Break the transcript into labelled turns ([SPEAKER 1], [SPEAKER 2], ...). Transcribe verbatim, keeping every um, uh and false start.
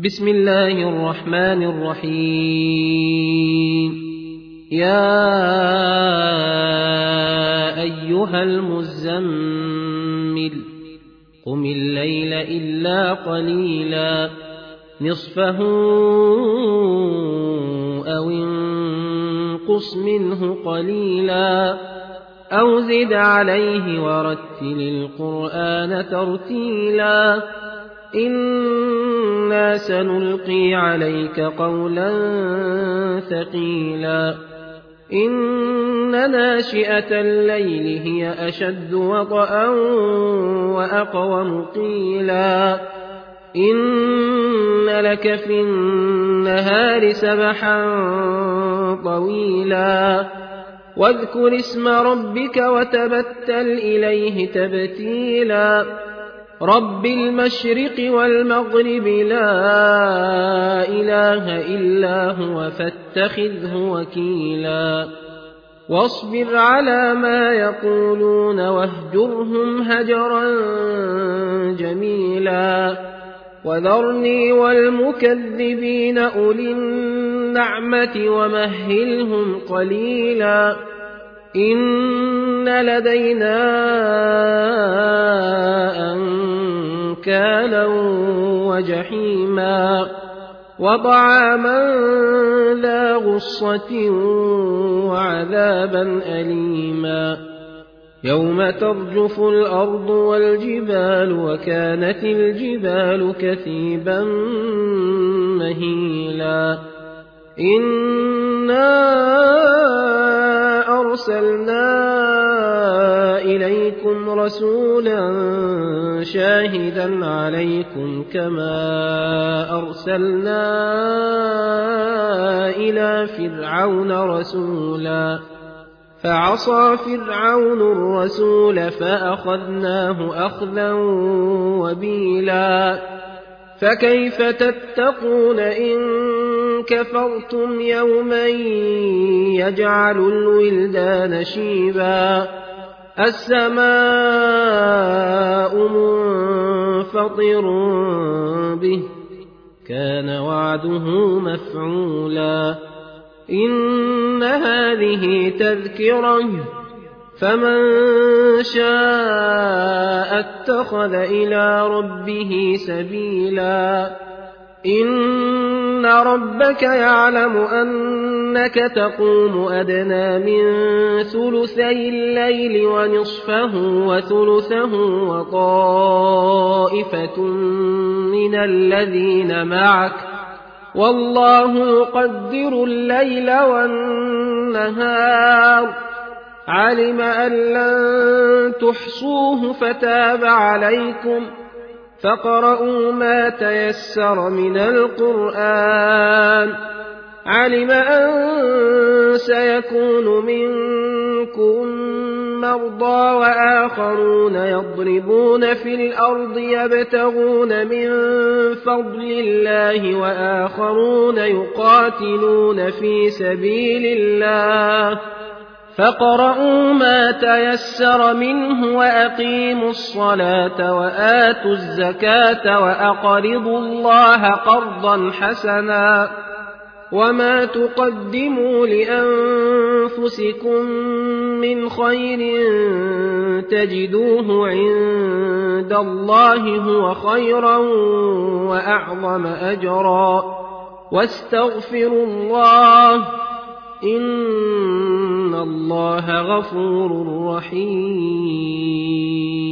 [SPEAKER 1] بسم الله الرحمن الرحيم. يا أيها المزمل قم الليل إلا قليلا نصفه أو انقص منه قليلا أو زد عليه ورتل القرآن ترتيلا إنا سنلقي عليك قولا ثقيلا إن ناشئة الليل هي أشد وطئا وأقوم قيلا إن لك في النهار سبحا طويلا واذكر اسم ربك وتبتل إليه تبتيلا رب المشرق والمغرب لا إله إلا هو فاتخذه وكيلا واصبر على ما يقولون واهجرهم هجرا جميلا وذرني والمكذبين أولي النعمة ومهلهم قليلا إن لدينا أنكالا وجحيما وطعاما ذا غصة وعذابا أليما يوم ترجف الأرض والجبال وكانت الجبال كثيبا مهيلا إنا أرسلنا إليكم رسولا شاهدا عليكم كما أرسلنا إلى فرعون رسولا فعصى فرعون الرسول فأخذناه أخذا وبيلا فكيف تتقون إن كفرتم يوما يجعل الولدان شيبا السماء منفطر به كان وعده مفعولا إن هذه تذكرة فمن شاء اتخذ إلى ربه سبيلا إن ربك يعلم أنك تقوم أدنى من ثلثي الليل ونصفه وثلثه وطائفة من الذين معك والله يقدر الليل والنهار علم أن لن تحصوه فتاب عليكم فاقرؤوا ما تيسر من القرآن علم أن سيكون منكم مرضى وآخرون يضربون في الأرض يبتغون من فضل الله وآخرون يقاتلون في سبيل الله فاقرؤوا ما تيسر منه وأقيموا الصلاة وآتوا الزكاة وأقرضوا الله قرضا حسنا وما تقدموا لأنفسكم من خير تجدوه عند الله هو خيرا وأعظم أجرا واستغفروا الله إن الله غفور رحيم.